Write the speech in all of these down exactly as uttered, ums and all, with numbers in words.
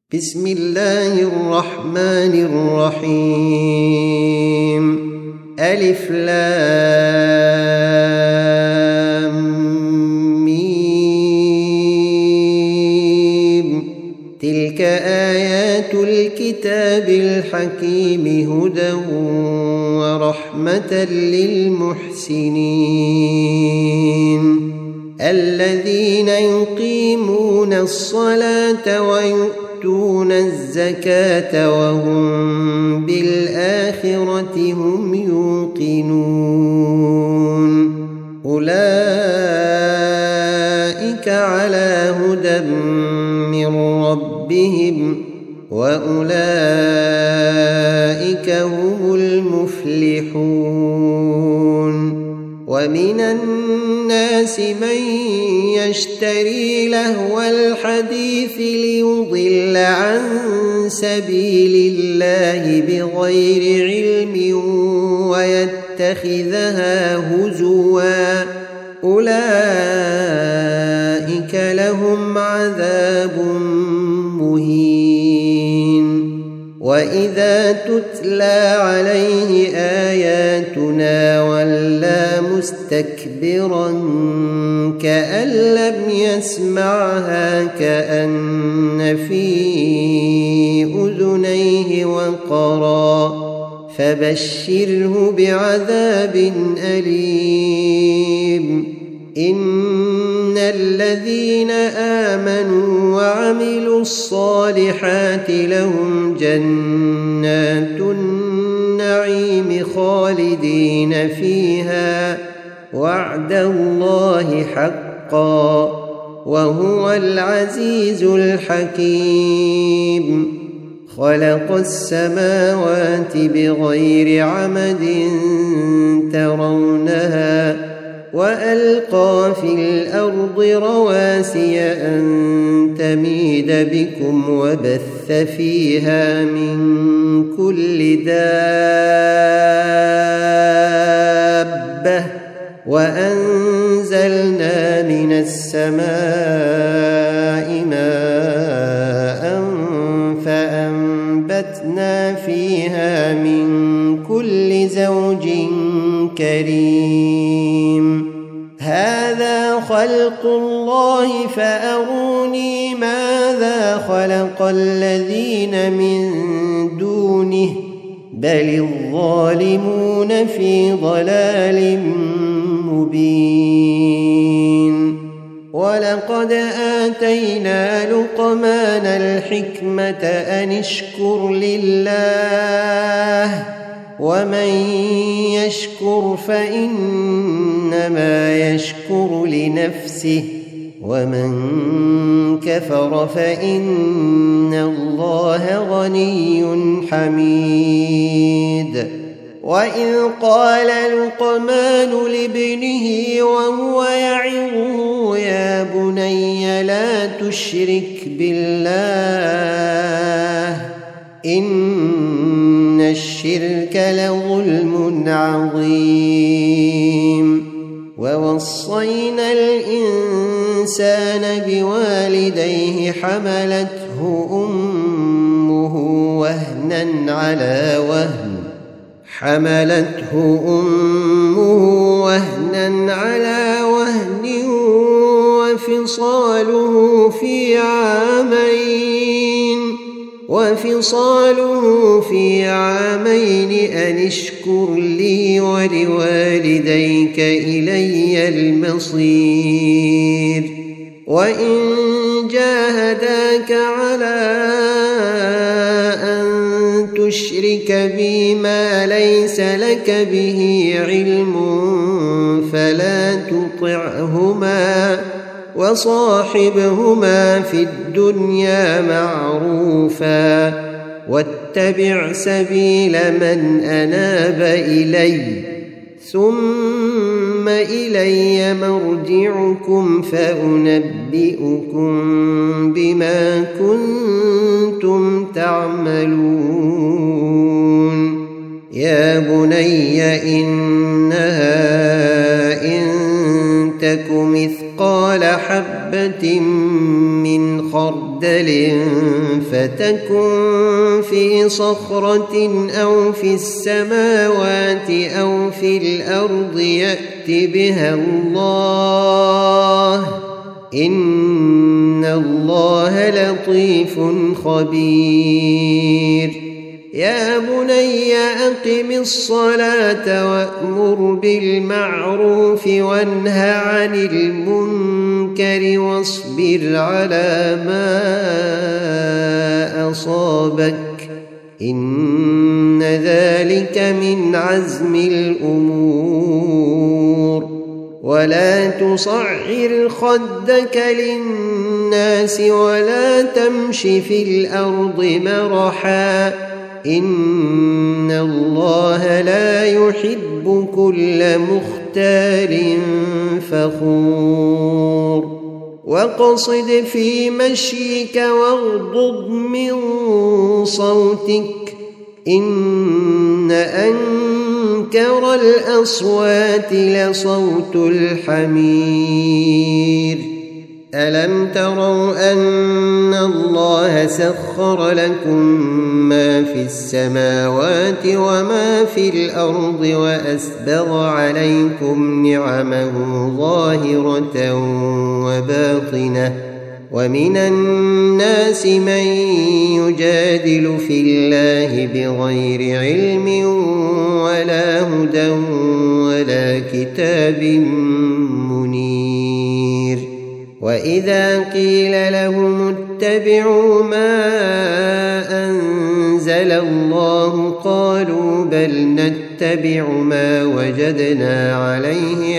بسم الله الرحمن الرحيم ألف لام ميم تلك آيات الكتاب الحكيم هدى ورحمة للمحسنين الذين يقيمون الصلاة ويؤتون الزكاة وهم بالآخرة هم يوقنون أولئك على هدى من ربهم وأولئك هم المفلحون ومن الناس من يشتري لهو الحديث ليضل عن سبيل الله بغير علم ويتخذها هزوا أولئك لهم عذاب مهين وإذا تتلى عليه آياتنا ولى مستكبرا كأن لم يسمعها كأن في أذنيه وقرا فبشره بعذاب أليم إن الذين آمنوا وعملوا الصالحات لهم جنات النعيم خالدين فيها وعد الله حقا وهو العزيز الحكيم خلق السماوات بغير عمد ترونها وألقى في الأرض رواسي أن تميد بكم وبث فيها من كل دابة وأنزلنا من السماء ماء فأنبتنا فيها من كل زوج كريم هذا خلق الله فأروني ماذا خلق الذين من دونه بل الظالمون في ضلال مبين ولقد آتينا لقمان الحكمة أن اشكر لله ومن يشكر فإنما يشكر لنفسه ومن كفر فإن الله غني حميد وإذ قال لقمان لابنه وهو يعظه يا بني لا تشرك بالله إن الشرك لظلم عظيم ووصينا الإنسان بوالديه حملته أمه وهنا على وهن حملته أمه وهنا على وهن وفصاله في عامين وفصاله في عامين أن اشكر لي ولوالديك إلي المصير وإن جاهداك على أن تشرك بي ما ليس لك به علم فلا تطعهما وصاحبهما في الدنيا معروفا واتبع سبيل من أناب إلي ثم إلي مرجعكم فأنبئكم بما كنتم تعملون يا بني إنها إن تك مثقال حبة من خردل خردل فتكن في صخرة أو في السماوات أو في الأرض يأت بها الله إن الله لطيف خبير يا بني أقم الصلاة وأمر بالمعروف وانه عن المنكر واصبر على ما أصابك إن ذلك من عزم الأمور ولا تصعر خدك للناس ولا تمش في الأرض مرحا إن الله لا يحب كل مختال فخور واقصد في مشيك واغضض من صوتك إن أنكر الأصوات لصوت الحمير ألم تروا أن الله سخر لكم ما في السماوات وما في الأرض وأسبغ عليكم نعمه ظاهرة وباطنة ومن الناس من يجادل في الله بغير علم ولا هدى ولا كتاب منير وإذا قيل لهم اتبعوا ما أنزل الله قالوا بل نتبع ما وجدنا عليه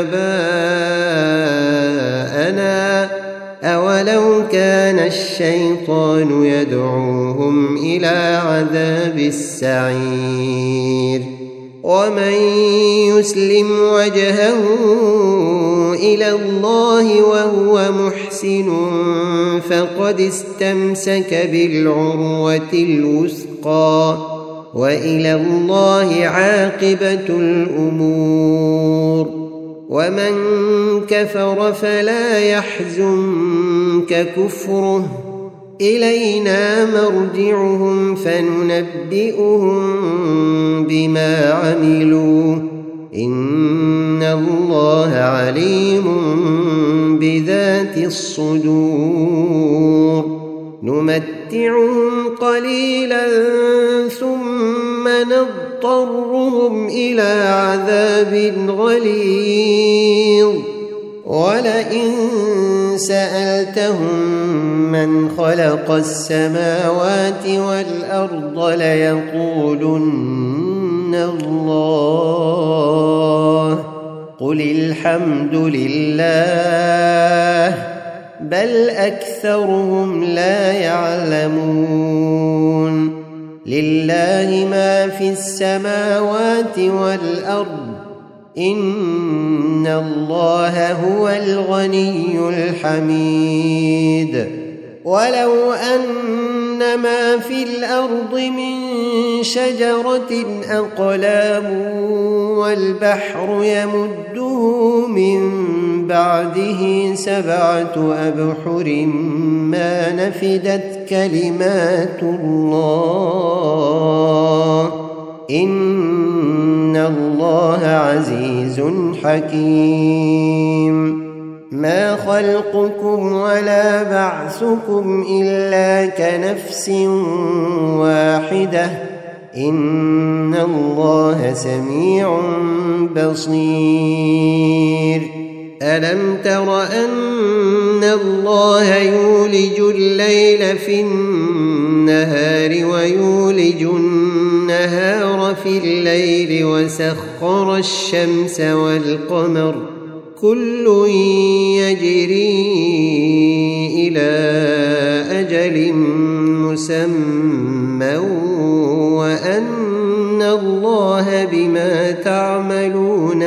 آباءنا أولو كان الشيطان يدعوهم إلى عذاب السعير ومن يسلم وجهه إلى الله وهو محسن فقد استمسك بالعروة الوثقى وإلى الله عاقبة الأمور ومن كفر فلا يحزنك كفره إلينا مرجعهم فننبئهم بما عملوا إن الله عليم بذات الصدور نمتعهم قليلا ثم نضطرهم إلى عذاب غليظ ولئن سألتهم من خلق السماوات والأرض ليقولن الله قل الحمد لله بل أكثرهم لا يعلمون لله ما في السماوات والأرض إن الله هو الغني الحميد ولو أن ما في الأرض من شجرة أقلام والبحر يمده من بعده سبعة أبحر ما نفدت كلمات الله إن الله عزيز حكيم ما خلقكم ولا بعثكم إلا كنفس واحدة إن الله سميع بصير ألم تر أن الله يولج الليل في النهار ويولج النهار في الليل وسخر الشمس والقمر كل يجري إلى أجل مسمى وأن الله بما تعملون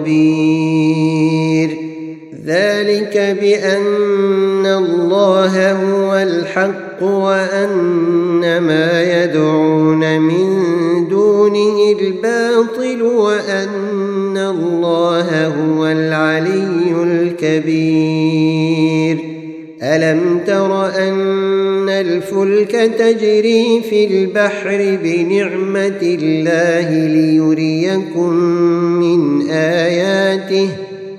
خبير ذلك بأن الله هو الحق وأن ما يدعون من دونه الباطل وأن الله هو العلي الكبير ألم تر أن الفلك تجري في البحر بنعمة الله ليريكم من آياته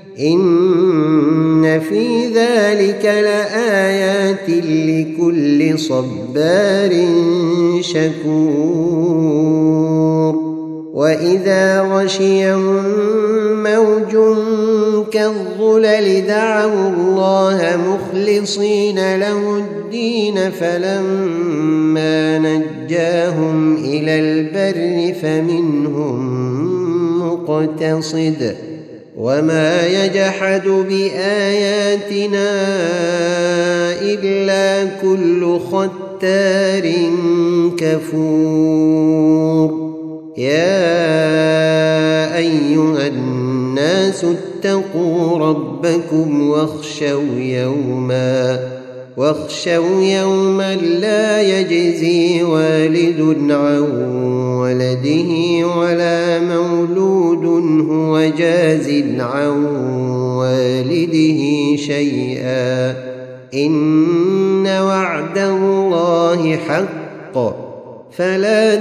إن في ذلك لآيات لكل صبار شكور وإذا غشيهم موج كالظلل دعوا الله مخلصين له الدين فلما نجاهم إلى البر فمنهم مقتصد وما يجحد بآياتنا إلا كل ختار كفور يا أيها الناس اتقوا ربكم واخشوا يوما واخشوا يوما لا يجزي والد عن ولده ولا مولود هو جاز عن والده شيئا إن وعد الله حق فلا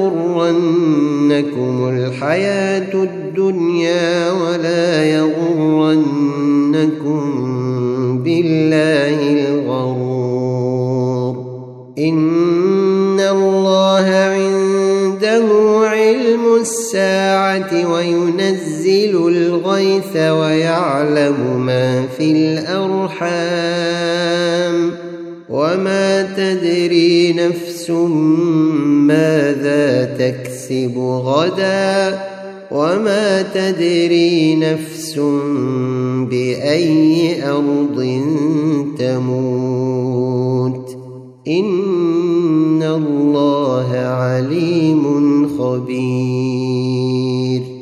تغرنكم الحياة الدنيا ولا يغرنكم بالله الغرور إن الله عنده علم الساعة وينزل الغيث ويعلم ما في الأرحام وما تدري نفس ماذا تكسب غدا وما تدري نفس بأي أرض تموت إن الله عليم خبير.